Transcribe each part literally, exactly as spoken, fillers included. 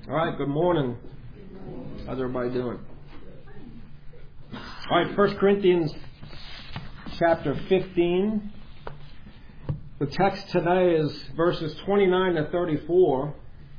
All right, good morning. How's everybody doing? All right, First Corinthians chapter fifteen. The text today is verses twenty-nine to thirty-four.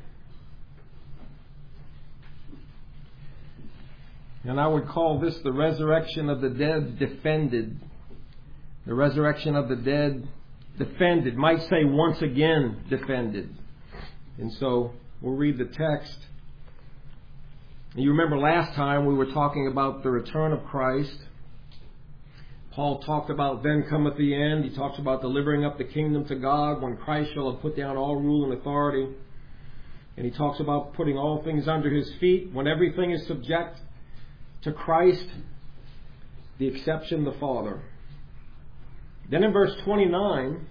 And I would call this the resurrection of the dead defended. The resurrection of the dead defended. Might say once again defended. And so we'll read the text. You remember last time we were talking about the return of Christ. Paul talked about then cometh the end. He talks about delivering up the kingdom to God when Christ shall have put down all rule and authority. And he talks about putting all things under his feet when everything is subject to Christ, the exception the Father. Then in verse twenty-nine,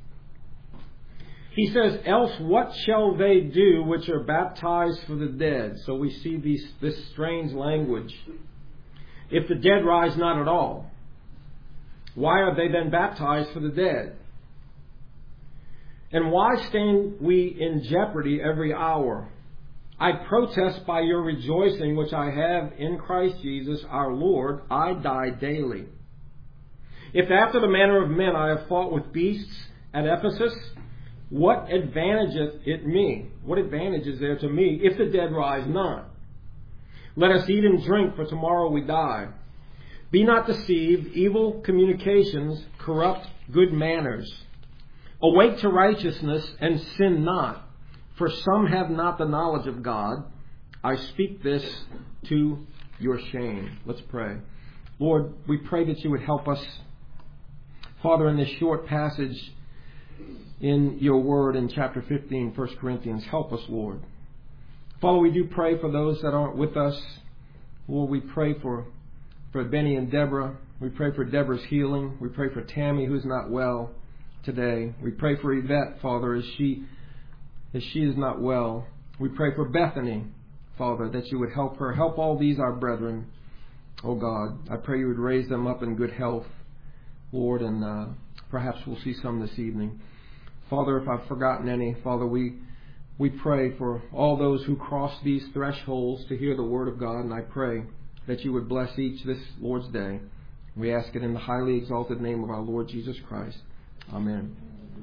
he says, else what shall they do which are baptized for the dead? So we see these, this strange language. If the dead rise not at all, why are they then baptized for the dead? And why stand we in jeopardy every hour? I protest by your rejoicing which I have in Christ Jesus our Lord, I die daily. If after the manner of men I have fought with beasts at Ephesus, what advantageth it me? What advantage is there to me if the dead rise not? Let us eat and drink, for tomorrow we die. Be not deceived, evil communications corrupt good manners. Awake to righteousness and sin not, for some have not the knowledge of God. I speak this to your shame. Let's pray. Lord, we pray that you would help us. Father, in this short passage in your word in chapter fifteen, First Corinthians, help us, Lord. Father, we do pray for those that aren't with us. Lord, we pray for, for Benny and Deborah. We pray for Deborah's healing. We pray for Tammy, who's not well today. We pray for Yvette, Father, as she, as she is not well. We pray for Bethany, Father, that you would help her. Help all these, our brethren. Oh God, I pray you would raise them up in good health, Lord, and uh, perhaps we'll see some this evening. Father, if I've forgotten any, Father, we we pray for all those who cross these thresholds to hear the Word of God, and I pray that you would bless each this Lord's day. We ask it in the highly exalted name of our Lord Jesus Christ. Amen.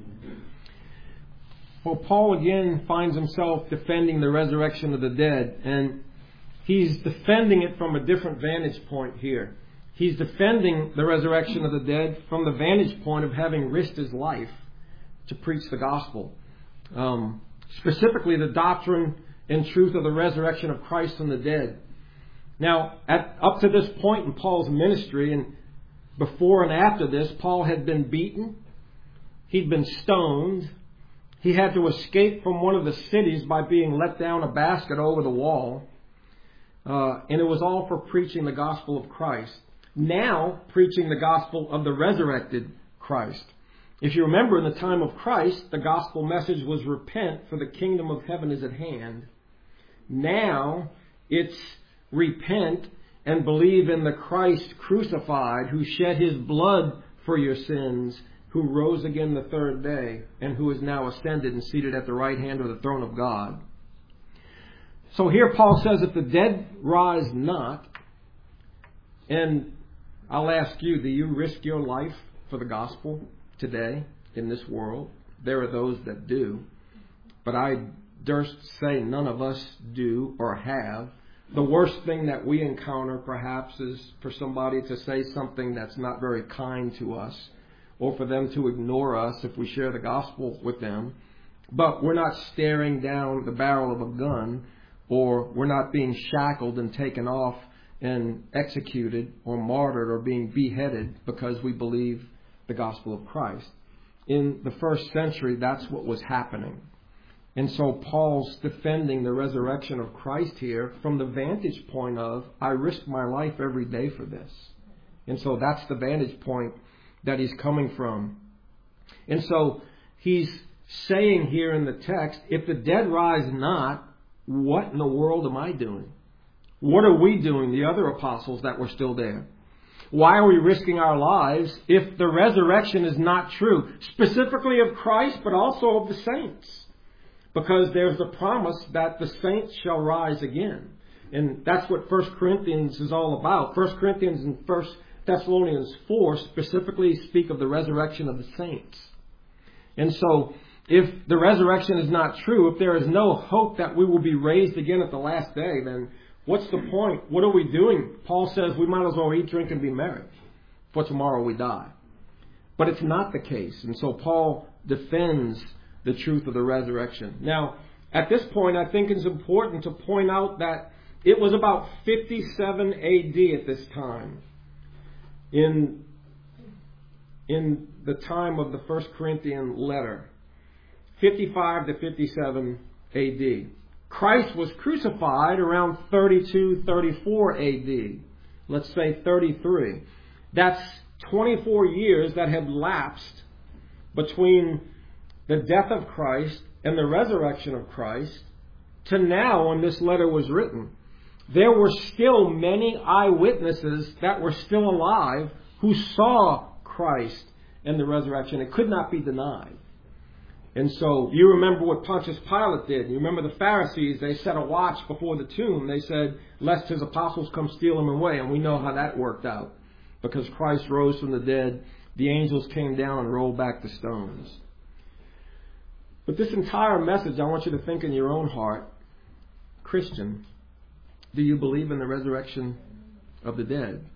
Well, Paul again finds himself defending the resurrection of the dead, and he's defending it from a different vantage point here. He's defending the resurrection of the dead from the vantage point of having risked his life to preach the gospel. Um, specifically, the doctrine and truth of the resurrection of Christ from the dead. Now, at, up to this point in Paul's ministry, and before and after this, Paul had been beaten. He'd been stoned. He had to escape from one of the cities by being let down a basket over the wall. Uh, and it was all for preaching the gospel of Christ. Now, preaching the gospel of the resurrected Christ. If you remember, in the time of Christ, the gospel message was repent, for the kingdom of heaven is at hand. Now, it's repent and believe in the Christ crucified, who shed his blood for your sins, who rose again the third day, and who is now ascended and seated at the right hand of the throne of God. So here Paul says, if the dead rise not, and I'll ask you, do you risk your life for the gospel today in this world? There are those that do. But I durst say none of us do or have. The worst thing that we encounter perhaps is for somebody to say something that's not very kind to us, or for them to ignore us if we share the gospel with them. But we're not staring down the barrel of a gun, or we're not being shackled and taken off and executed or martyred or being beheaded because we believe the gospel of Christ. In the first century, that's what was happening. And so Paul's defending the resurrection of Christ here from the vantage point of, I risk my life every day for this. And so that's the vantage point that he's coming from. And so he's saying here in the text, if the dead rise not, what in the world am I doing? What are we doing, the other apostles that were still there? Why are we risking our lives if the resurrection is not true? Specifically of Christ, but also of the saints. because there's the promise that the saints shall rise again. And that's what First Corinthians is all about. First Corinthians and First Thessalonians four specifically speak of the resurrection of the saints. And so, if the resurrection is not true, if there is no hope that we will be raised again at the last day, then what's the point? What are we doing? Paul says we might as well eat, drink, and be merry, for tomorrow we die. But it's not the case. And so Paul defends the truth of the resurrection. Now, at this point, I think it's important to point out that it was about fifty-seven A D at this time, in, in the time of the First Corinthian letter. fifty-five to fifty-seven A D. Christ was crucified around thirty-two, thirty-four A D. Let's say thirty-three. That's twenty-four years that had lapsed between the death of Christ and the resurrection of Christ to now when this letter was written. There were still many eyewitnesses that were still alive who saw Christ and the resurrection. It could not be denied. And so you remember what Pontius Pilate did. You remember the Pharisees, they set a watch before the tomb. They said, lest his apostles come steal him away. And we know how that worked out. Because Christ rose from the dead, the angels came down and rolled back the stones. But this entire message, I want you to think in your own heart, Christian, do you believe in the resurrection of the dead?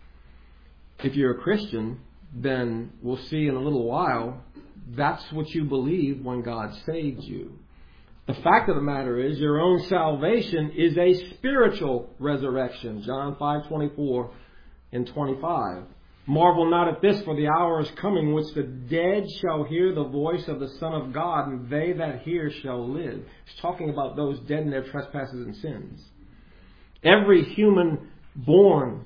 If you're a Christian, then we'll see in a little while, that's what you believe when God saved you. The fact of the matter is, your own salvation is a spiritual resurrection. John five twenty-four and twenty-five. Marvel not at this, for the hour is coming, which the dead shall hear the voice of the Son of God, and they that hear shall live. He's talking about those dead in their trespasses and sins. Every human born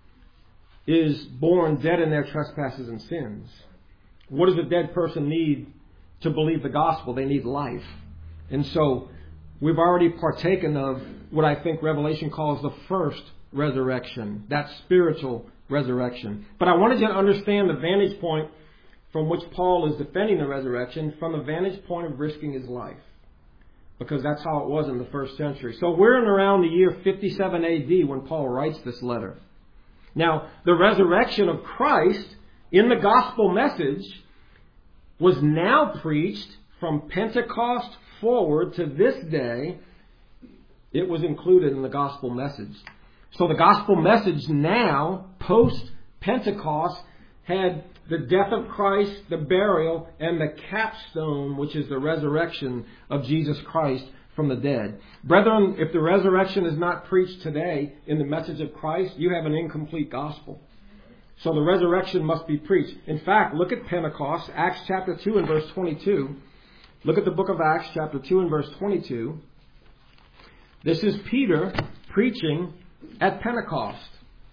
is born dead in their trespasses and sins. What does a dead person need to believe the gospel? They need life. And so we've already partaken of what I think Revelation calls the first resurrection, that spiritual resurrection. But I wanted you to understand the vantage point from which Paul is defending the resurrection, from the vantage point of risking his life. Because that's how it was in the first century. So we're in around the year fifty-seven A D when Paul writes this letter. Now, the resurrection of Christ in the gospel message was now preached from Pentecost forward to this day. It was included in the gospel message. So the gospel message now, post-Pentecost, had the death of Christ, the burial, and the capstone, which is the resurrection of Jesus Christ from the dead. Brethren, if the resurrection is not preached today in the message of Christ, you have an incomplete gospel. So the resurrection must be preached. In fact, look at Pentecost, Acts chapter two and verse twenty-two. Look at the book of Acts chapter two and verse twenty-two. This is Peter preaching at Pentecost.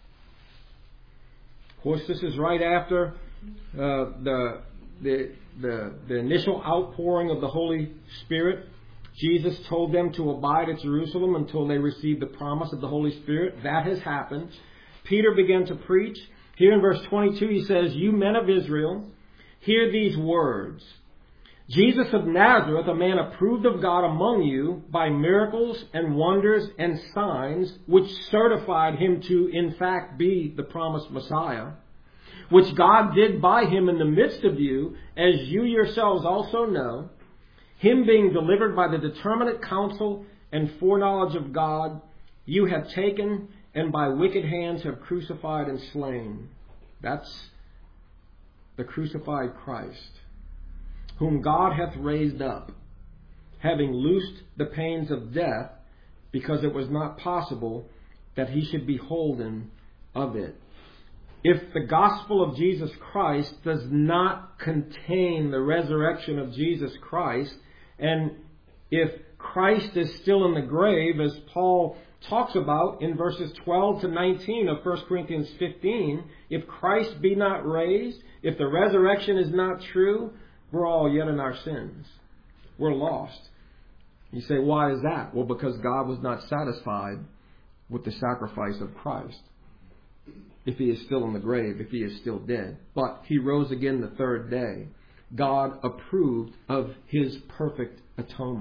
Of course, this is right after uh, the, the, the, the initial outpouring of the Holy Spirit. Jesus told them to abide at Jerusalem until they received the promise of the Holy Spirit. That has happened. Peter began to preach. Here in verse twenty-two, he says, "You men of Israel, hear these words. Jesus of Nazareth, a man approved of God among you by miracles and wonders and signs, which certified him to, in fact, be the promised Messiah, which God did by him in the midst of you, as you yourselves also know, him being delivered by the determinate counsel and foreknowledge of God, you have taken and by wicked hands have crucified and slain." That's the crucified Christ, whom God hath raised up, having loosed the pains of death, because it was not possible that he should be holden of it. If the gospel of Jesus Christ does not contain the resurrection of Jesus Christ, and if Christ is still in the grave, as Paul talks about in verses twelve to nineteen of First Corinthians fifteen, if Christ be not raised, if the resurrection is not true, we're all yet in our sins. We're lost. You say, why is that? Well, because God was not satisfied with the sacrifice of Christ. If he is still in the grave, if he is still dead. But he rose again the third day. God approved of his perfect atonement.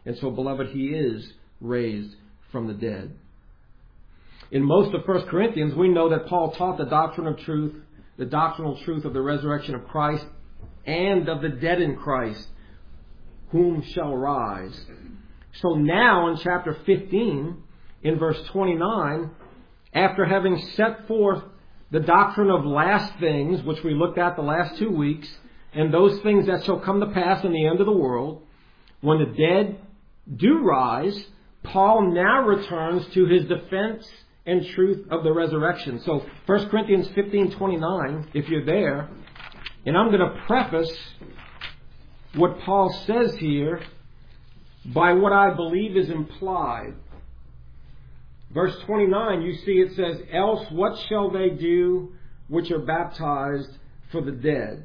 And so, beloved, He is raised from the dead. In most of First Corinthians, we know that Paul taught the doctrine of truth, the doctrinal truth of the resurrection of Christ and of the dead in Christ, whom shall rise. So now in chapter fifteen, in verse twenty-nine, after having set forth the doctrine of last things, which we looked at the last two weeks, and those things that shall come to pass in the end of the world, when the dead do rise, Paul now returns to his defense and truth of the resurrection. So First Corinthians fifteen twenty-nine, if you're there, and I'm going to preface what Paul says here by what I believe is implied. Verse twenty-nine, you see it says, else what shall they do which are baptized for the dead?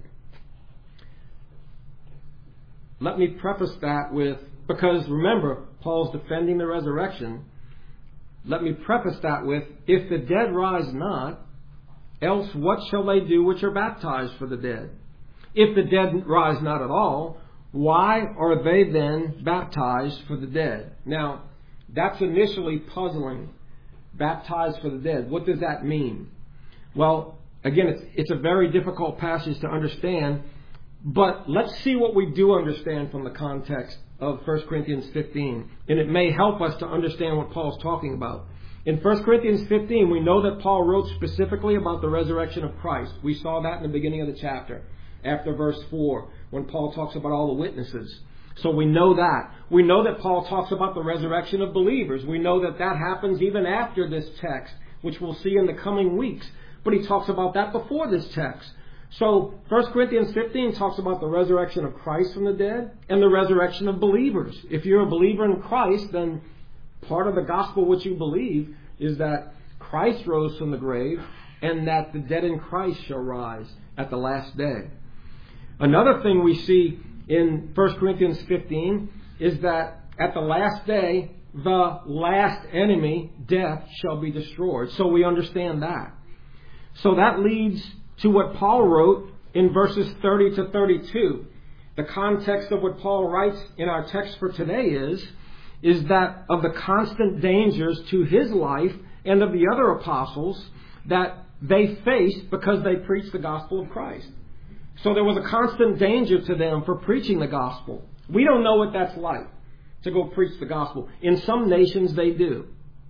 Let me preface that with, because remember, Paul's defending the resurrection. Let me preface that with, if the dead rise not, else what shall they do which are baptized for the dead? If the dead rise not at all, why are they then baptized for the dead? Now, that's initially puzzling. Baptized for the dead. What does that mean? Well, again, it's, it's a very difficult passage to understand, but let's see what we do understand from the context of First Corinthians fifteen, and it may help us to understand what Paul's talking about. In First Corinthians fifteen, we know that Paul wrote specifically about the resurrection of Christ. We saw that in the beginning of the chapter, after verse four, when Paul talks about all the witnesses. So we know that. We know that Paul talks about the resurrection of believers. We know that that happens even after this text, which we'll see in the coming weeks. But he talks about that before this text. So First Corinthians fifteen talks about the resurrection of Christ from the dead and the resurrection of believers. If you're a believer in Christ, then part of the gospel which you believe is that Christ rose from the grave and that the dead in Christ shall rise at the last day. Another thing we see in First Corinthians fifteen is that at the last day, the last enemy, death, shall be destroyed. So we understand that. So that leads to what Paul wrote in verses thirty to thirty-two. The context of what Paul writes in our text for today is, is that of the constant dangers to his life and of the other apostles that they faced because they preached the gospel of Christ. So there was a constant danger to them for preaching the gospel. We don't know what that's like to go preach the gospel. In some nations they do.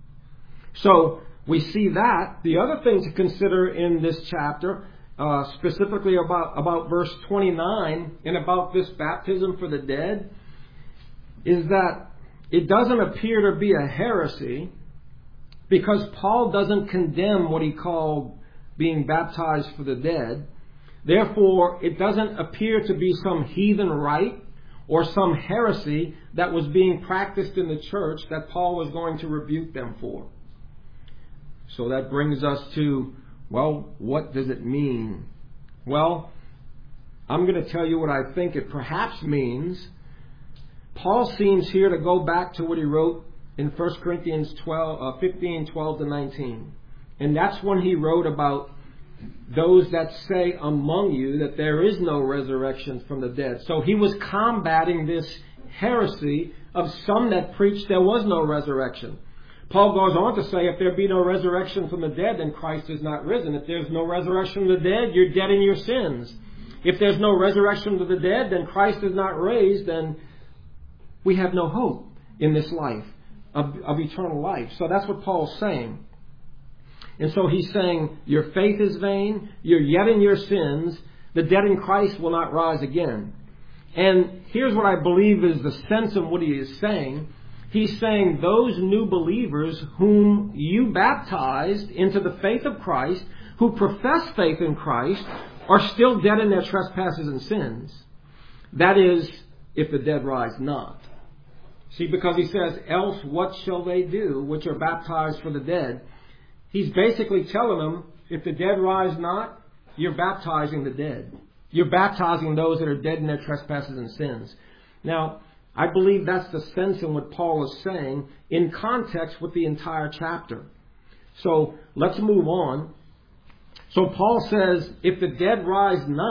So we see that. The other thing to consider in this chapter, uh, specifically about, about verse twenty-nine and about this baptism for the dead, is that it doesn't appear to be a heresy because Paul doesn't condemn what he called being baptized for the dead. Therefore, it doesn't appear to be some heathen rite or some heresy that was being practiced in the church that Paul was going to rebuke them for. So that brings us to, well, what does it mean? Well, I'm going to tell you what I think it perhaps means. Paul seems here to go back to what he wrote in First Corinthians twelve, uh, fifteen, twelve to nineteen. And that's when he wrote about those that say among you that there is no resurrection from the dead. So he was combating this heresy of some that preached there was no resurrection. Paul goes on to say, if there be no resurrection from the dead, then Christ is not risen. If there's no resurrection from the dead, you're dead in your sins. If there's no resurrection from the dead, then Christ is not raised, then we have no hope in this life of, of eternal life. So that's what Paul's saying. And so he's saying, your faith is vain, you're yet in your sins, the dead in Christ will not rise again. And here's what I believe is the sense of what he is saying. He's saying those new believers whom you baptized into the faith of Christ, who profess faith in Christ, are still dead in their trespasses and sins. That is, if the dead rise not. See, because he says, else what shall they do which are baptized for the dead? He's basically telling them, if the dead rise not, you're baptizing the dead. You're baptizing those that are dead in their trespasses and sins. Now, I believe that's the sense in what Paul is saying in context with the entire chapter. So let's move on. So Paul says, if the dead rise not,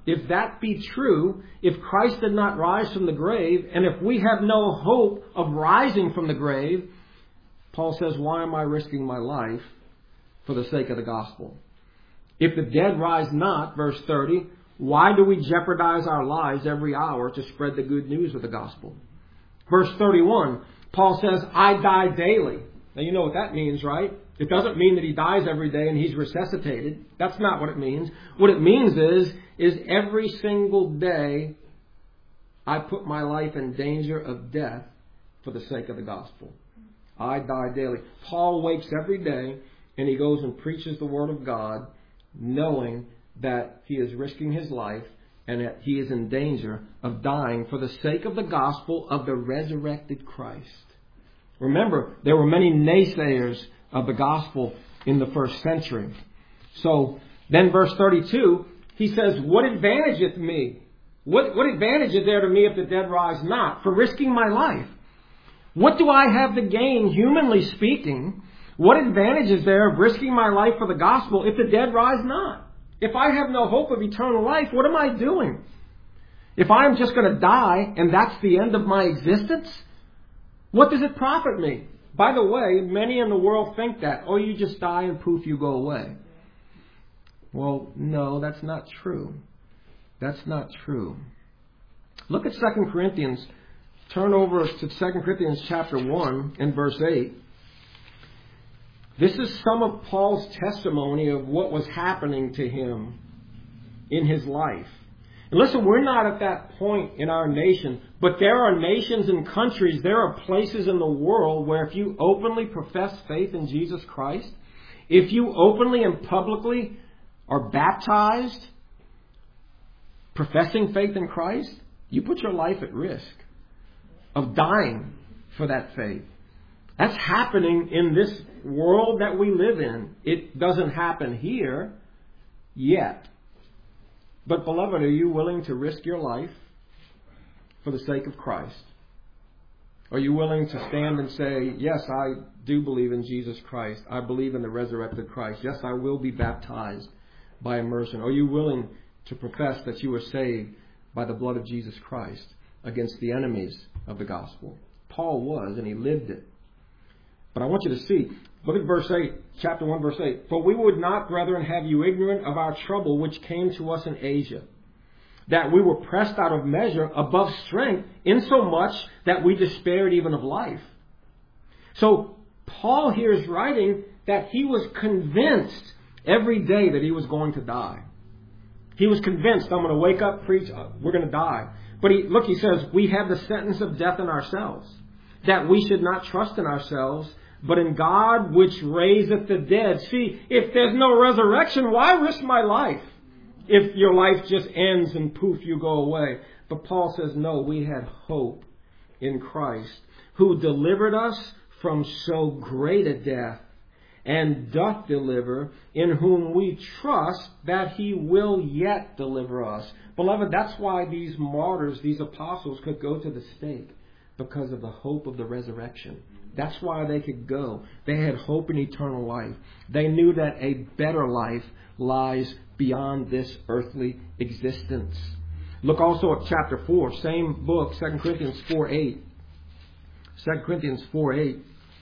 if that be true, if Christ did not rise from the grave, and if we have no hope of rising from the grave, Paul says, why am I risking my life for the sake of the gospel? If the dead rise not, verse thirty, why do we jeopardize our lives every hour to spread the good news of the gospel? Verse thirty-one, Paul says, I die daily. Now you know what that means, right? It doesn't mean that he dies every day and he's resuscitated. That's not what it means. What it means is, is every single day I put my life in danger of death for the sake of the gospel. I die daily. Paul wakes every day and he goes and preaches the word of God, knowing that he is risking his life and that he is in danger of dying for the sake of the gospel of the resurrected Christ. Remember, there were many naysayers of the gospel in the first century. So then verse thirty-two, he says, what advantageth me? What, what advantage is there to me if the dead rise not? For risking my life. What do I have to gain, humanly speaking? What advantage is there of risking my life for the gospel if the dead rise not? If I have no hope of eternal life, what am I doing? If I'm just going to die and that's the end of my existence, what does it profit me? By the way, many in the world think that, oh, you just die and poof, you go away. Well, no, that's not true. That's not true. Look at Second Corinthians. Turn over to Second Corinthians chapter one and verse eight. This is some of Paul's testimony of what was happening to him in his life. And listen, we're not at that point in our nation, but there are nations and countries, there are places in the world where if you openly profess faith in Jesus Christ, if you openly and publicly are baptized, professing faith in Christ, you put your life at risk of dying for that faith. That's happening in this world that we live in. It doesn't happen here yet. But beloved, are you willing to risk your life for the sake of Christ? Are you willing to stand and say, yes, I do believe in Jesus Christ. I believe in the resurrected Christ. Yes, I will be baptized by immersion. Are you willing to profess that you are saved by the blood of Jesus Christ against the enemies of the gospel? Paul was, and he lived it. But I want you to see, look at verse eight, chapter one, verse eight. For we would not, brethren, have you ignorant of our trouble which came to us in Asia, that we were pressed out of measure above strength, insomuch that we despaired even of life. So Paul here is writing that he was convinced every day that he was going to die. He was convinced, I'm going to wake up, preach, we're going to die. But he, look, he says, we have the sentence of death in ourselves, that we should not trust in ourselves, but in God which raiseth the dead. See, if there's no resurrection, why risk my life? If your life just ends and poof, you go away. But Paul says, no, we had hope in Christ, who delivered us from so great a death, and doth deliver, in whom we trust that he will yet deliver us. Beloved, that's why these martyrs, these apostles, could go to the stake, because of the hope of the resurrection. That's why they could go. They had hope in eternal life. They knew that a better life lies beyond this earthly existence. Look also at chapter four, same book, Second Corinthians four eight. Second Corinthians four eight.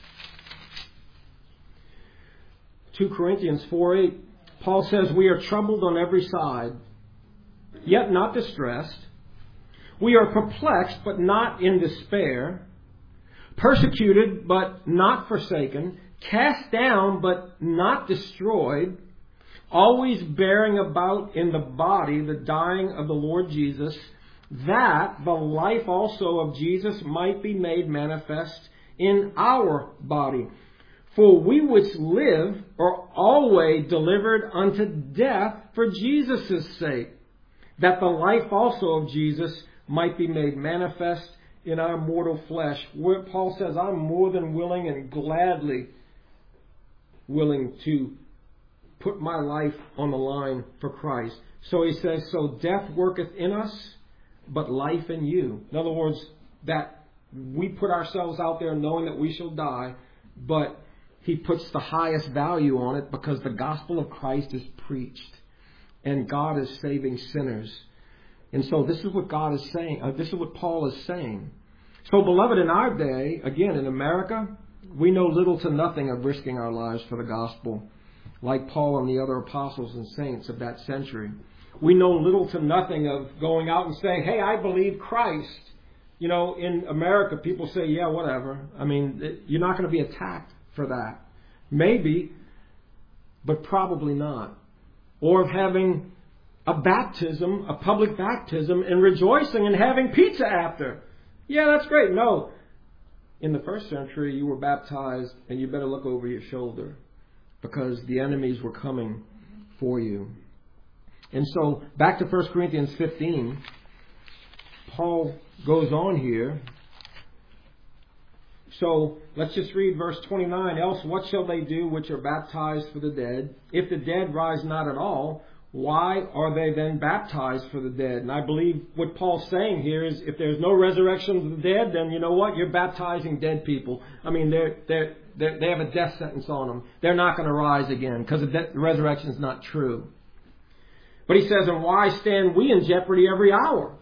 Second Corinthians four eight. Paul says, we are troubled on every side, yet not distressed. We are perplexed, but not in despair. Persecuted, but not forsaken. Cast down, but not destroyed. Always bearing about in the body the dying of the Lord Jesus, that the life also of Jesus might be made manifest in our body. For we which live are always delivered unto death for Jesus' sake, that the life also of Jesus might be made manifest in our mortal flesh. Where Paul says, I'm more than willing and gladly willing to put my life on the line for Christ. So he says, so death worketh in us, but life in you. In other words, that we put ourselves out there knowing that we shall die, but he puts the highest value on it because the gospel of Christ is preached and God is saving sinners. And so this is what God is saying. Uh, this is what Paul is saying. So, beloved, in our day, again, in America, we know little to nothing of risking our lives for the gospel, like Paul and the other apostles and saints of that century. We know little to nothing of going out and saying, hey, I believe Christ. You know, in America, people say, yeah, whatever. I mean, you're not going to be attacked for that. Maybe, but probably not. Or of having a baptism, a public baptism, and rejoicing and having pizza after. Yeah, that's great. No. In the first century, you were baptized and you better look over your shoulder because the enemies were coming for you. And so, back to First Corinthians fifteen, Paul goes on here. So, let's just read verse twenty-nine. Else, what shall they do which are baptized for the dead? If the dead rise not at all, why are they then baptized for the dead? And I believe what Paul's saying here is if there's no resurrection of the dead, then you know what? You're baptizing dead people. I mean, they're, they're, they're, they have a death sentence on them. They're not going to rise again because the de- resurrection is not true. But he says, and why stand we in jeopardy every hour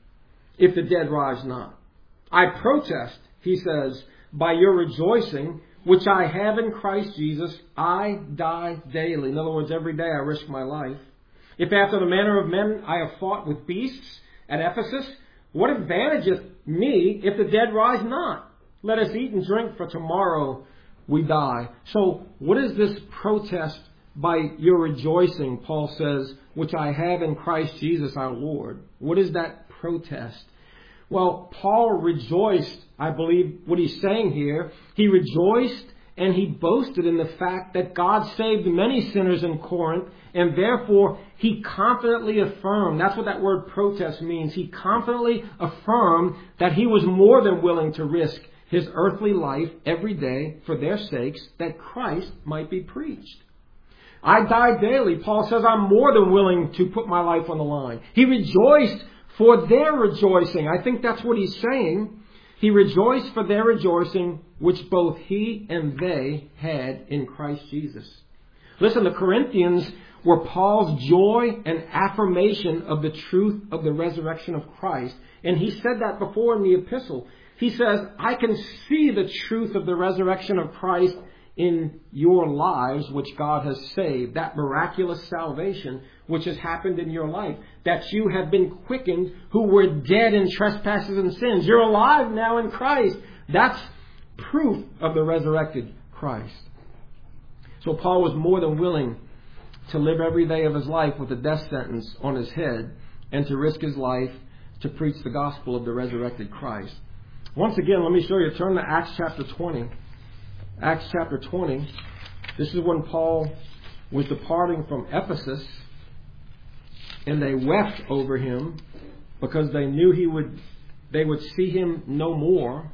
if the dead rise not? I protest, he says, by your rejoicing, which I have in Christ Jesus, I die daily. In other words, every day I risk my life. If after the manner of men I have fought with beasts at Ephesus, what advantageth me if the dead rise not? Let us eat and drink, for tomorrow we die. So what is this protest by your rejoicing, Paul says, which I have in Christ Jesus our Lord? What is that protest? Well, Paul rejoiced, I believe what he's saying here. He rejoiced and he boasted in the fact that God saved many sinners in Corinth, and therefore he confidently affirmed, that's what that word protest means, he confidently affirmed that he was more than willing to risk his earthly life every day for their sakes, that Christ might be preached. I die daily. Paul says I'm more than willing to put my life on the line. He rejoiced for their rejoicing. I think that's what he's saying. He rejoiced for their rejoicing, which both he and they had in Christ Jesus. Listen, the Corinthians were Paul's joy and affirmation of the truth of the resurrection of Christ. And he said that before in the epistle. He says, I can see the truth of the resurrection of Christ in your lives, which God has saved, that miraculous salvation which has happened in your life, that you have been quickened who were dead in trespasses and sins. You're alive now in Christ. That's proof of the resurrected Christ. So Paul was more than willing to live every day of his life with a death sentence on his head and to risk his life to preach the gospel of the resurrected Christ. Once again, let me show you. Turn to Acts chapter twenty. Acts chapter twenty. This is when Paul was departing from Ephesus, and they wept over him because they knew he would they would see him no more.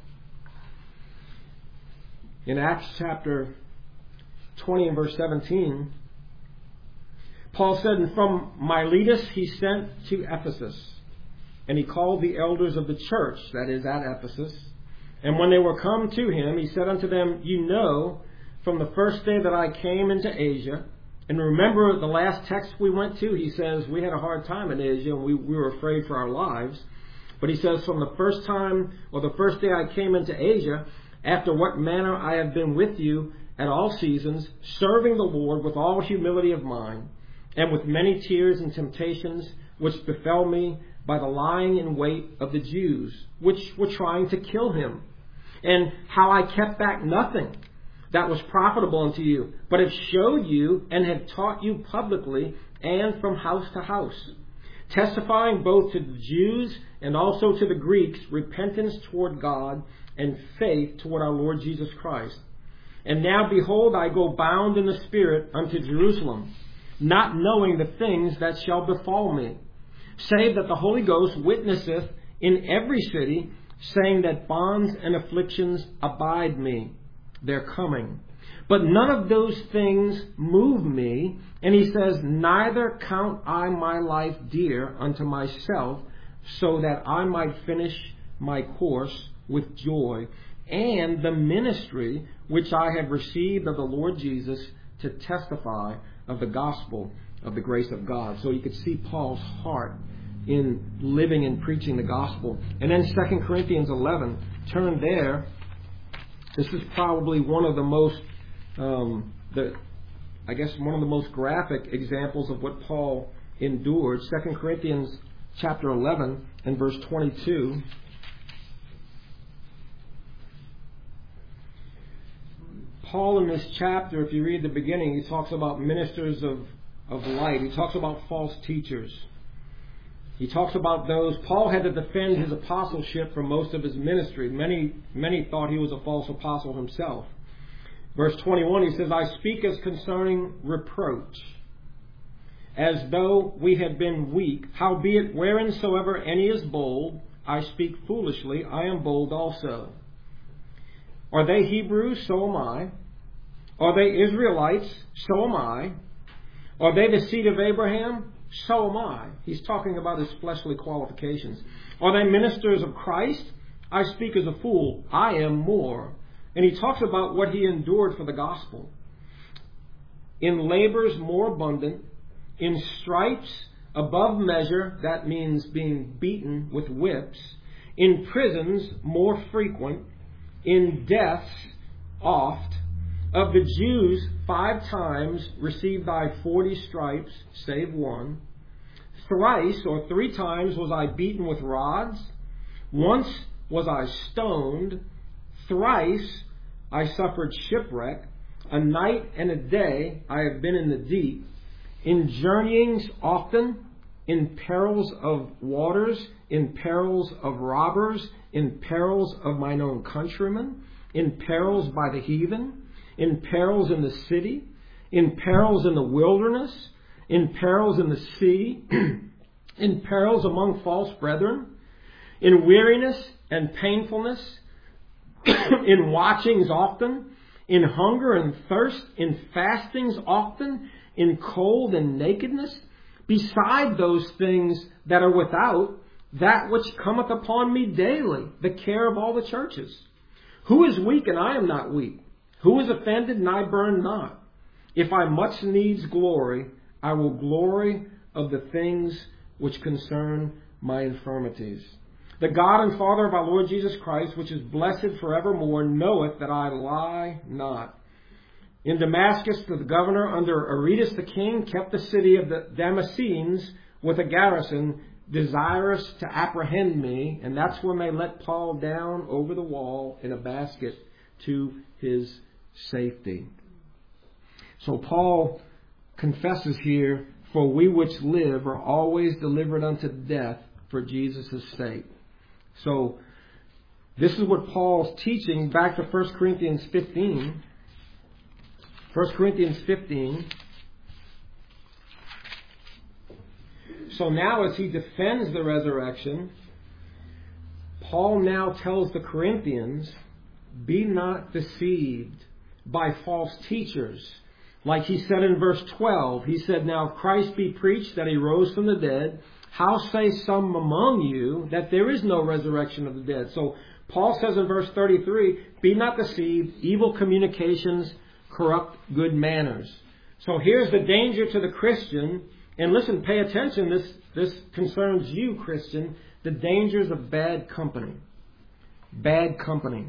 In Acts chapter twenty and verse seventeen, Paul said, and from Miletus he sent to Ephesus, and he called the elders of the church, that is, at Ephesus. And when they were come to him, he said unto them, you know, from the first day that I came into Asia, and remember the last text we went to, he says, we had a hard time in Asia, and we, we were afraid for our lives. But he says, from the first time, or the first day I came into Asia, after what manner I have been with you at all seasons, serving the Lord with all humility of mind, and with many tears and temptations, which befell me by the lying in wait of the Jews, which were trying to kill him. And how I kept back nothing that was profitable unto you, but have showed you and have taught you publicly and from house to house, testifying both to the Jews and also to the Greeks repentance toward God and faith toward our Lord Jesus Christ. And now behold, I go bound in the Spirit unto Jerusalem, not knowing the things that shall befall me, save that the Holy Ghost witnesseth in every city, saying that bonds and afflictions abide me. They're coming. But none of those things move me. And he says, neither count I my life dear unto myself, so that I might finish my course with joy, and the ministry which I have received of the Lord Jesus, to testify of the gospel of the grace of God. So you could see Paul's heart in living and preaching the gospel. And then Second Corinthians eleven, turn there. This is probably one of the most, um, the, I guess, one of the most graphic examples of what Paul endured. Second Corinthians chapter eleven and verse twenty-two. Paul in this chapter, if you read the beginning, he talks about ministers of, of light. He talks about false teachers. He talks about those. Paul had to defend his apostleship for most of his ministry. Many, many thought he was a false apostle himself. Verse twenty-one, he says, I speak as concerning reproach, as though we had been weak. Howbeit, whereinsoever any is bold, I speak foolishly, I am bold also. Are they Hebrews? So am I. Are they Israelites? So am I. Are they the seed of Abraham? So am I. He's talking about his fleshly qualifications. Are they ministers of Christ? I speak as a fool. I am more. And he talks about what he endured for the gospel. In labors more abundant, in stripes above measure, that means being beaten with whips, in prisons more frequent, in deaths oft. Of the Jews, five times received I forty stripes, save one. Thrice or three times was I beaten with rods. Once was I stoned. Thrice I suffered shipwreck. A night and a day I have been in the deep. In journeyings often, in perils of waters, in perils of robbers, in perils of mine own countrymen, in perils by the heathen, in perils in the city, in perils in the wilderness, in perils in the sea, in perils among false brethren, in weariness and painfulness, in watchings often, in hunger and thirst, in fastings often, in cold and nakedness, beside those things that are without, that which cometh upon me daily, the care of all the churches. Who is weak and I am not weak? Who is offended and I burn not? If I much needs glory, I will glory of the things which concern my infirmities. The God and Father of our Lord Jesus Christ, which is blessed forevermore, knoweth that I lie not. In Damascus, the governor under Aretas the king kept the city of the Damascenes with a garrison, desirous to apprehend me. And that's when they let Paul down over the wall in a basket to his safety. So Paul confesses here, for we which live are always delivered unto death for Jesus' sake. So this is what Paul's teaching. Back to First Corinthians fifteen. First Corinthians fifteen. So now as he defends the resurrection, Paul now tells the Corinthians, be not deceived by false teachers. Like he said in verse twelve, he said, now if Christ be preached that he rose from the dead, how say some among you that there is no resurrection of the dead? So Paul says in verse thirty-three, be not deceived, evil communications corrupt good manners. So here's the danger to the Christian. And listen, pay attention, this, this concerns you, Christian, the dangers of bad company. Bad company.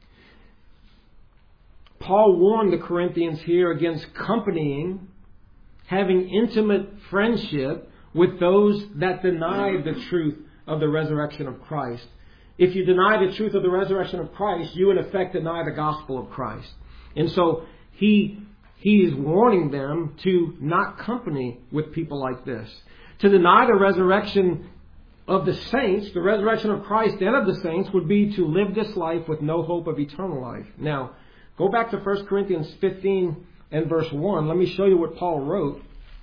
Paul warned the Corinthians here against companying, having intimate friendship with those that deny the truth of the resurrection of Christ. If you deny the truth of the resurrection of Christ, you in effect deny the gospel of Christ. And so he, he is warning them to not company with people like this. To deny the resurrection of the saints, the resurrection of Christ and of the saints, would be to live this life with no hope of eternal life. Now, go back to First Corinthians fifteen and verse one. Let me show you what Paul wrote.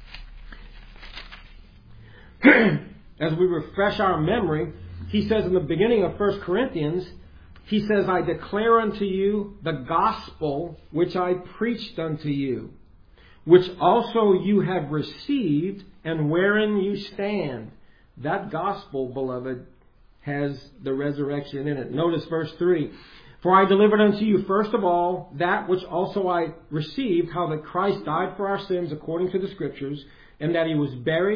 As we refresh our memory, he says in the beginning of First Corinthians, he says, I declare unto you the gospel which I preached unto you, which also you have received and wherein you stand. That gospel, beloved, has the resurrection in it. Notice verse three. For I delivered unto you first of all that which also I received, how that Christ died for our sins according to the Scriptures, and that he was buried,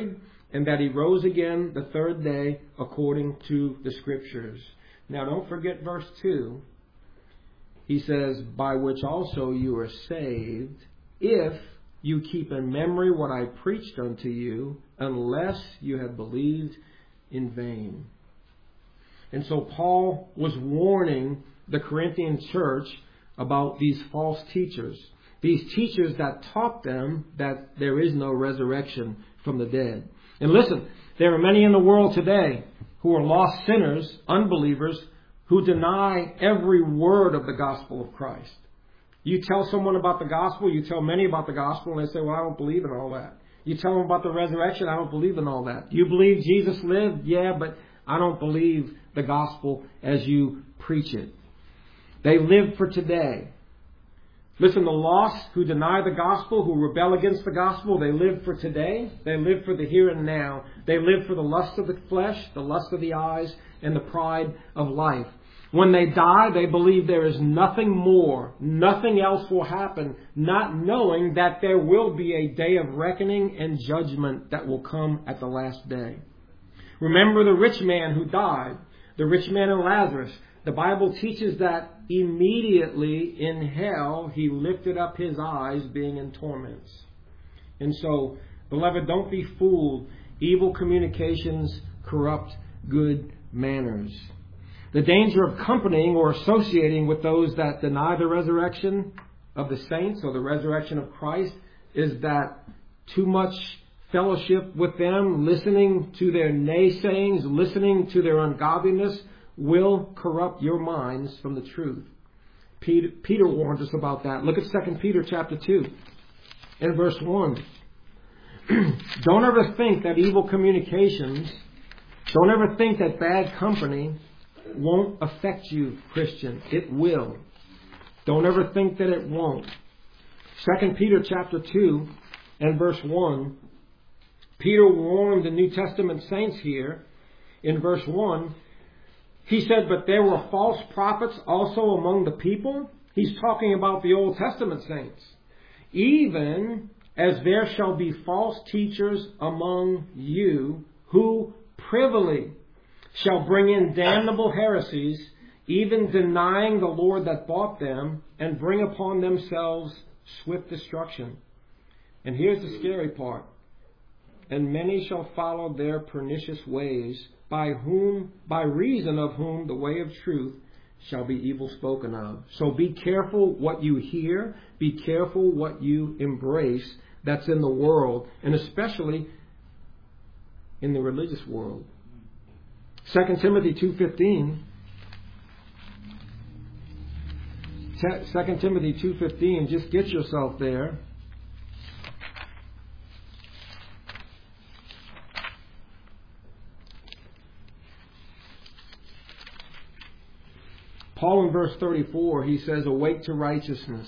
and that He rose again the third day according to the Scriptures. Now don't forget verse two. He says, by which also you are saved, if you keep in memory what I preached unto you, unless you have believed in vain. And so Paul was warning the Corinthian church about these false teachers. These teachers that taught them that there is no resurrection from the dead. And listen, there are many in the world today who are lost sinners, unbelievers, who deny every word of the gospel of Christ. You tell someone about the gospel, you tell many about the gospel, and they say, well, I don't believe in all that. You tell them about the resurrection, I don't believe in all that. You believe Jesus lived? Yeah, but I don't believe the gospel as you preach it. They live for today. Listen, the lost who deny the gospel, who rebel against the gospel, they live for today. They live for the here and now. They live for the lust of the flesh, the lust of the eyes, and the pride of life. When they die, they believe there is nothing more, nothing else will happen, not knowing that there will be a day of reckoning and judgment that will come at the last day. Remember the rich man who died, the rich man and Lazarus. The Bible teaches that immediately in hell he lifted up his eyes, being in torments. And so, beloved, don't be fooled. Evil communications corrupt good manners. The danger of accompanying or associating with those that deny the resurrection of the saints or the resurrection of Christ is that too much fellowship with them, listening to their naysayings, listening to their ungodliness, will corrupt your minds from the truth. Peter, Peter warns us about that. Look at Second Peter chapter two and verse one. Don't ever think that evil communications, don't ever think that bad company won't affect you, Christian. It will. Don't ever think that it won't. Second Peter chapter two and verse one. Peter warned the New Testament saints here in verse one. He said, but there were false prophets also among the people. He's talking about the Old Testament saints. Even as there shall be false teachers among you who privily shall bring in damnable heresies, even denying the Lord that bought them, and bring upon themselves swift destruction. And here's the scary part. And many shall follow their pernicious ways, by whom, by reason of whom the way of truth shall be evil spoken of. So be careful what you hear. Be careful what you embrace that's in the world, and especially in the religious world. Second Timothy two fifteen. Second Timothy two fifteen. Just get yourself there. Paul in verse thirty-four, he says, awake to righteousness.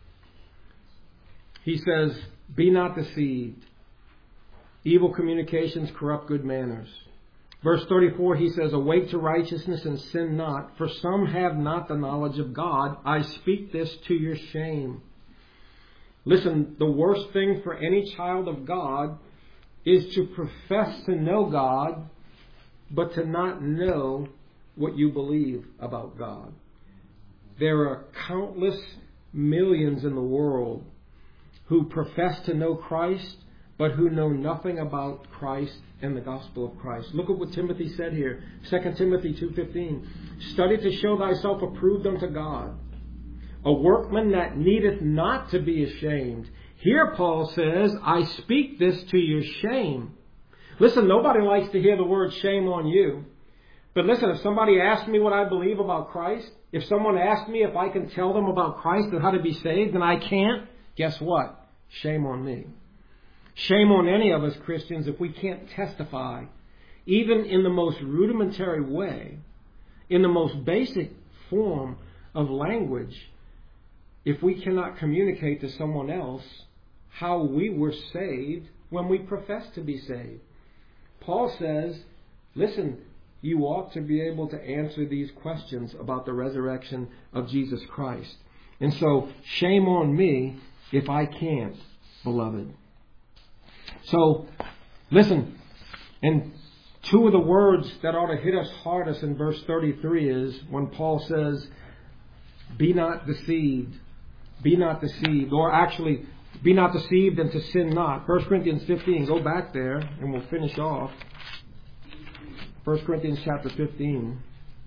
He says, be not deceived. Evil communications corrupt good manners. Verse thirty-four, he says, awake to righteousness and sin not, for some have not the knowledge of God. I speak this to your shame. Listen, the worst thing for any child of God is to profess to know God, but to not know what you believe about God. There are countless millions in the world who profess to know Christ, but who know nothing about Christ and the gospel of Christ. Look at what Timothy said here. Second Timothy two fifteen. Study to show thyself approved unto God, a workman that needeth not to be ashamed. Here Paul says, I speak this to your shame. Listen, nobody likes to hear the word shame on you. But listen, if somebody asks me what I believe about Christ, if someone asks me if I can tell them about Christ and how to be saved, and I can't, guess what? Shame on me. Shame on any of us Christians if we can't testify, even in the most rudimentary way, in the most basic form of language, if we cannot communicate to someone else how we were saved when we profess to be saved. Paul says, listen, you ought to be able to answer these questions about the resurrection of Jesus Christ. And so, shame on me if I can't, beloved. So, listen, And two of the words that ought to hit us hardest in verse thirty-three is when Paul says, be not deceived. Be not deceived. Or actually, be not deceived and to sin not. First Corinthians fifteen, go back there and we'll finish off. First Corinthians chapter fifteen.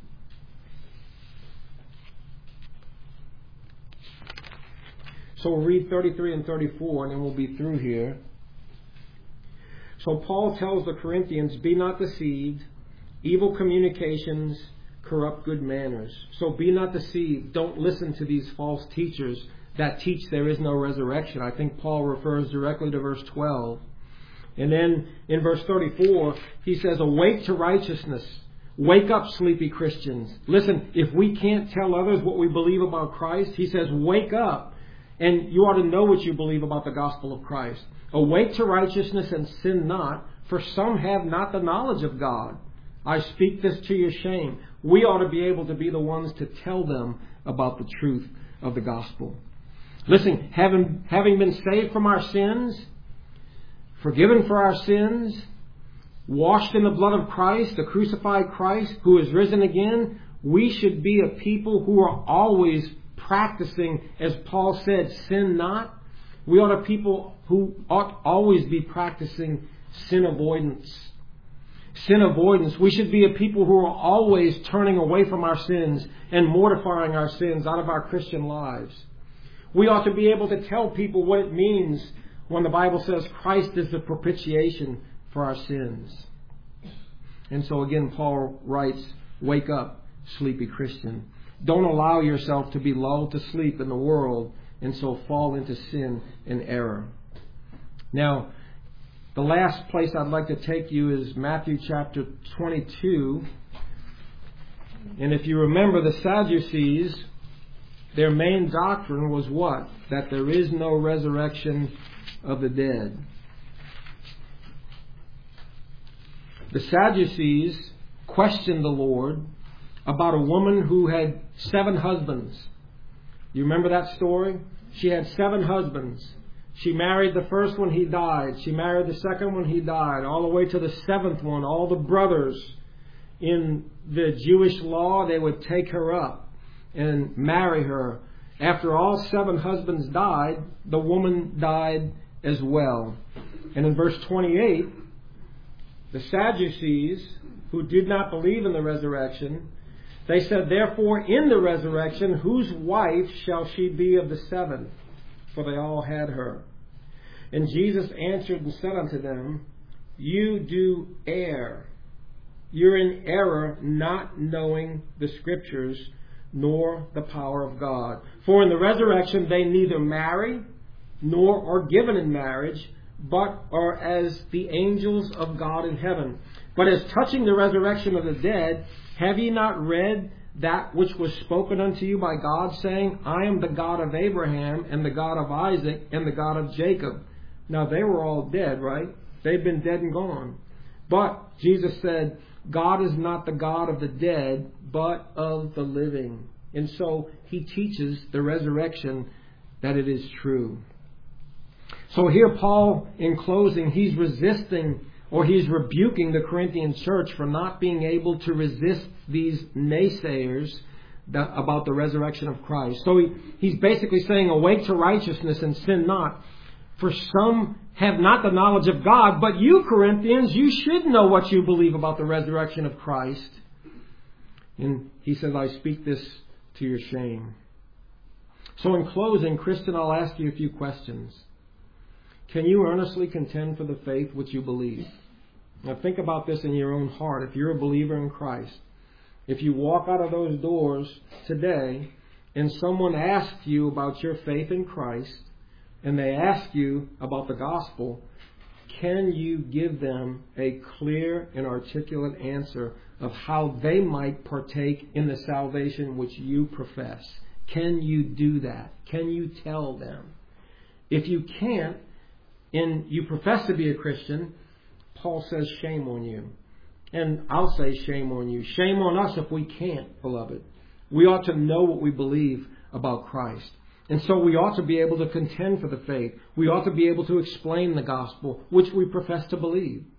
So we'll read thirty-three and thirty-four and then we'll be through here. So Paul tells the Corinthians, be not deceived. Evil communications corrupt good manners. So be not deceived. Don't listen to these false teachers that teach there is no resurrection. I think Paul refers directly to verse twelve. And then in verse thirty-four, he says, awake to righteousness. Wake up, sleepy Christians. Listen, if we can't tell others what we believe about Christ, he says, wake up. And you ought to know what you believe about the gospel of Christ. Awake to righteousness and sin not, for some have not the knowledge of God. I speak this to your shame. We ought to be able to be the ones to tell them about the truth of the gospel. Listen, having, having been saved from our sins, forgiven for our sins, washed in the blood of Christ, the crucified Christ who is risen again, we should be a people who are always practicing, as Paul said, sin not. We ought to be people who ought always be practicing sin avoidance. Sin avoidance. We should be a people who are always turning away from our sins and mortifying our sins out of our Christian lives. We ought to be able to tell people what it means when the Bible says Christ is the propitiation for our sins. And so again, Paul writes, wake up, sleepy Christian. Don't allow yourself to be lulled to sleep in the world and so fall into sin and error. Now, the last place I'd like to take you is Matthew chapter twenty-two. And if you remember, the Sadducees, their main doctrine was what? That there is no resurrection of the dead. The Sadducees questioned the Lord about a woman who had seven husbands. You remember that story? She had seven husbands. She married the first one, he died. She married the second one, he died. All the way to the seventh one, all the brothers in the Jewish law, they would take her up and marry her. After all seven husbands died, the woman died as well. And in verse twenty-eight, the Sadducees, who did not believe in the resurrection, they said, therefore, in the resurrection, whose wife shall she be of the seven? For they all had her. And Jesus answered and said unto them, you do err. You're in error, not knowing the Scriptures, nor the power of God. For in the resurrection they neither marry, nor are given in marriage, but are as the angels of God in heaven. But as touching the resurrection of the dead, have ye not read that which was spoken unto you by God, saying, I am the God of Abraham, and the God of Isaac, and the God of Jacob? Now they were all dead, right? They've been dead and gone. But Jesus said, God is not the God of the dead, but of the living. And so he teaches the resurrection, that it is true. So here Paul, in closing, he's resisting or he's rebuking the Corinthian church for not being able to resist these naysayers that, about the resurrection of Christ. So he, he's basically saying, awake to righteousness and sin not. For some have not the knowledge of God, but you, Corinthians, you should know what you believe about the resurrection of Christ. And he says, I speak this to your shame. So in closing, Christian, I'll ask you a few questions. Can you earnestly contend for the faith which you believe? Now think about this in your own heart. If you're a believer in Christ, if you walk out of those doors today and someone asks you about your faith in Christ, and they ask you about the gospel, can you give them a clear and articulate answer of how they might partake in the salvation which you profess? Can you do that? Can you tell them? If you can't, and you profess to be a Christian, Paul says shame on you. And I'll say shame on you. Shame on us if we can't, beloved. We ought to know what we believe about Christ. And so we ought to be able to contend for the faith. We ought to be able to explain the gospel, which we profess to believe.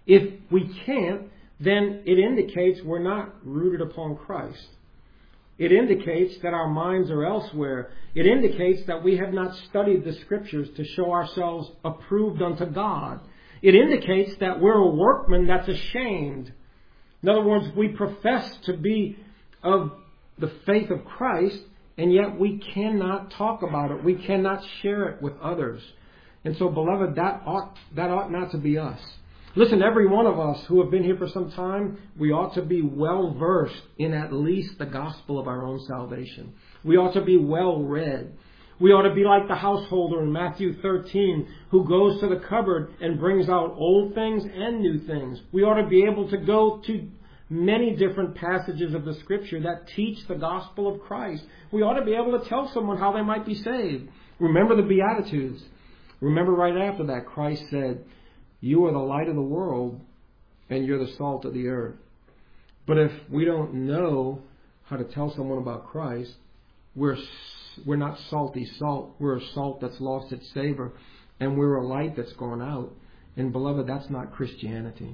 If we can't, then it indicates we're not rooted upon Christ. It indicates that our minds are elsewhere. It indicates that we have not studied the Scriptures to show ourselves approved unto God. It indicates that we're a workman that's ashamed. In other words, we profess to be of the faith of Christ, and yet we cannot talk about it. We cannot share it with others. And so, beloved, that ought, that ought not to be us. Listen, every one of us who have been here for some time, we ought to be well versed in at least the gospel of our own salvation. We ought to be well read. We ought to be like the householder in Matthew thirteen who goes to the cupboard and brings out old things and new things. We ought to be able to go to many different passages of the Scripture that teach the gospel of Christ. We ought to be able to tell someone how they might be saved. Remember the Beatitudes. Remember right after that, Christ said, "You are the light of the world, and you're the salt of the earth." But if we don't know how to tell someone about Christ, we're we're not salty salt. We're a salt that's lost its savor, and we're a light that's gone out. And beloved, that's not Christianity.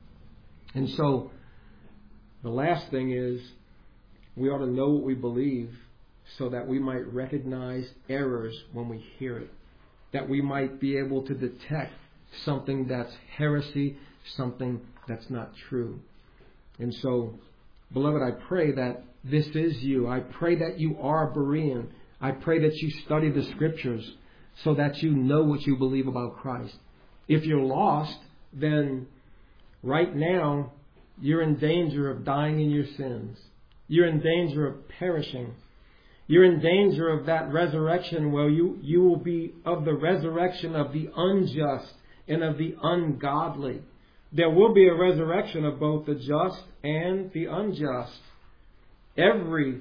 And so, the last thing is, we ought to know what we believe so that we might recognize errors when we hear it. That we might be able to detect something that's heresy, something that's not true. And so, beloved, I pray that this is you. I pray that you are a Berean. I pray that you study the Scriptures so that you know what you believe about Christ. If you're lost, then right now you're in danger of dying in your sins. You're in danger of perishing. You're in danger of that resurrection where you, you will be of the resurrection of the unjust and of the ungodly. There will be a resurrection of both the just and the unjust. Every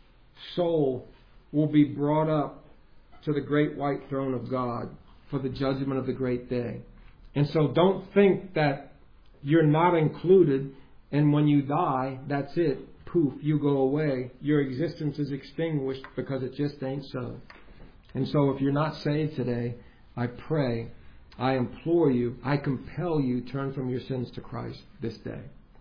soul will be brought up to the great white throne of God for the judgment of the great day. And so don't think that you're not included, and when you die, that's it. Poof, you go away. Your existence is extinguished, because it just ain't so. And so if you're not saved today, I pray, I implore you, I compel you, turn from your sins to Christ this day.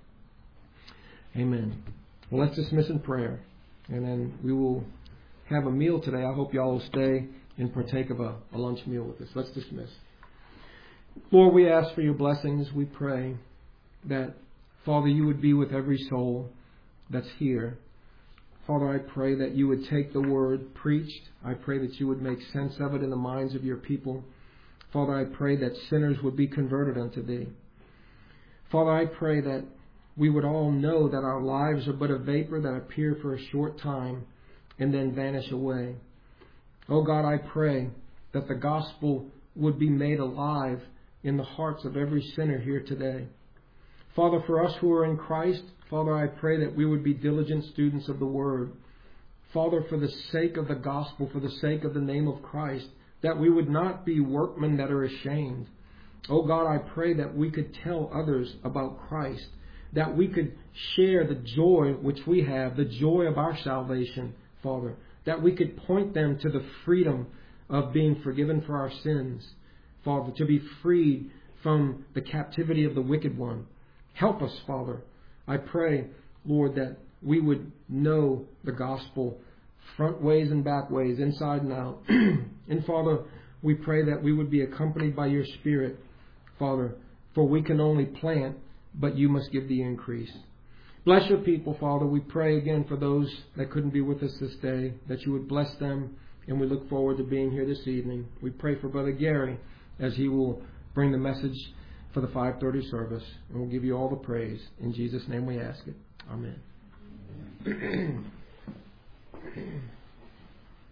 Amen. Well, let's dismiss in prayer, and then we will have a meal today. I hope you all will stay and partake of a, a lunch meal with us. Let's dismiss. Lord, we ask for your blessings. We pray that, Father, you would be with every soul that's here. Father, I pray that you would take the word preached. I pray that you would make sense of it in the minds of your people. Father, I pray that sinners would be converted unto thee. Father, I pray that we would all know that our lives are but a vapor that appear for a short time and then vanish away. Oh God, I pray that the gospel would be made alive in the hearts of every sinner here today. Father, for us who are in Christ, Father, I pray that we would be diligent students of the Word. Father, for the sake of the gospel, for the sake of the name of Christ, that we would not be workmen that are ashamed. Oh God, I pray that we could tell others about Christ, that we could share the joy which we have, the joy of our salvation, Father, that we could point them to the freedom of being forgiven for our sins, Father, to be freed from the captivity of the wicked one. Help us, Father. I pray, Lord, that we would know the gospel front ways and back ways, inside and out. And Father, we pray that we would be accompanied by your Spirit, Father, for we can only plant, but you must give the increase. Bless your people, Father. We pray again for those that couldn't be with us this day, that you would bless them, and we look forward to being here this evening. We pray for Brother Gary as he will bring the message for the five thirty service, and we'll give you all the praise. In Jesus' name we ask it. Amen.